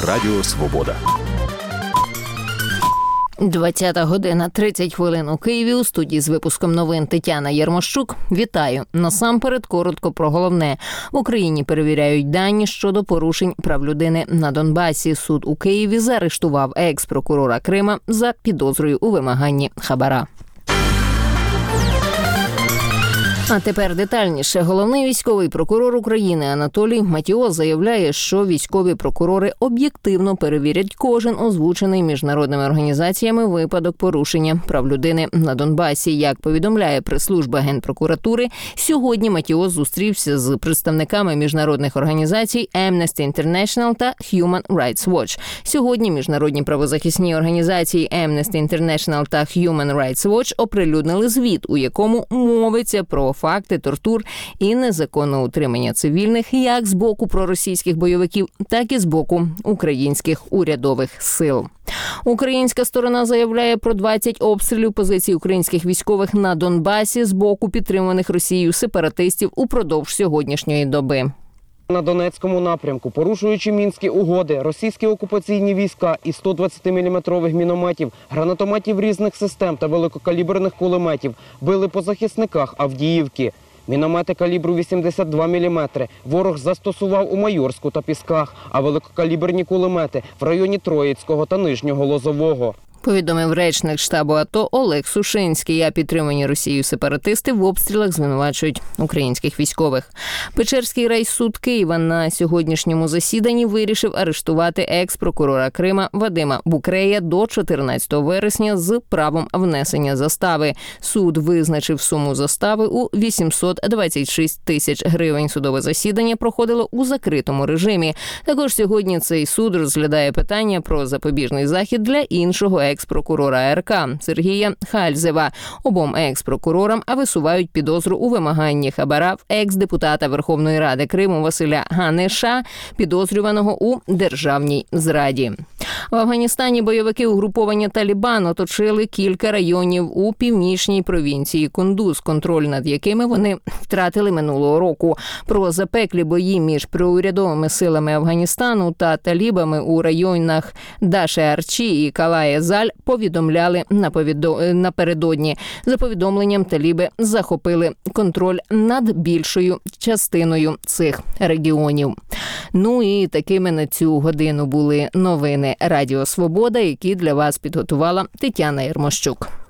Радіо Свобода. 20:30 у Києві. У студії з випуском новин Тетяна Єрмощук. Вітаю. Насамперед коротко про головне. В Україні перевіряють дані щодо порушень прав людини на Донбасі. Суд у Києві заарештував екс-прокурора Крима за підозрою у вимаганні хабара. А тепер детальніше. Головний військовий прокурор України Анатолій Матіос заявляє, що військові прокурори об'єктивно перевірять кожен озвучений міжнародними організаціями випадок порушення прав людини на Донбасі. Як повідомляє прес-служба Генпрокуратури, сьогодні Матіос зустрівся з представниками міжнародних організацій Amnesty International та Human Rights Watch. Сьогодні міжнародні правозахисні організації Amnesty International та Human Rights Watch оприлюднили звіт, у якому мовиться про факти тортур і незаконного утримання цивільних як з боку проросійських бойовиків, так і з боку українських урядових сил. Українська сторона заявляє про 20 обстрілів позицій українських військових на Донбасі з боку підтриманих Росією сепаратистів упродовж сьогоднішньої доби. На Донецькому напрямку, порушуючи Мінські угоди, російські окупаційні війська із 120-мм мінометів, гранатометів різних систем та великокаліберних кулеметів били по захисниках Авдіївки. Міномети калібру 82 мм ворог застосував у Майорську та Пісках, а великокаліберні кулемети в районі Троїцького та Нижнього Лозового. Повідомив речник штабу АТО Олег Сушинський. А підтримані Росією сепаратисти в обстрілах звинувачують українських військових. Печерський райсуд Києва на сьогоднішньому засіданні вирішив арештувати екс-прокурора Крима Вадима Букрея до 14 вересня з правом внесення застави. Суд визначив суму застави у 826 тисяч гривень. Судове засідання проходило у закритому режимі. Також сьогодні цей суд розглядає питання про запобіжний захід для іншого екс-прокурора РК Сергія Хальзева. Обом екс-прокурорам висувають підозру у вимаганні хабара в екс-депутата Верховної Ради Криму Василя Ганеша, підозрюваного у державній зраді. В Афганістані бойовики угруповання Талібан оточили кілька районів у північній провінції Кундуз, контроль над якими вони втратили минулого року. Про запеклі бої між проурядовими силами Афганістану та талібами у районах Даше-Арчі і Калає-Заль повідомляли напередодні. За повідомленням, таліби захопили контроль над більшою частиною цих регіонів. Ну і такими на цю годину були новини Радіо Свобода, які для вас підготувала Тетяна Єрмощук.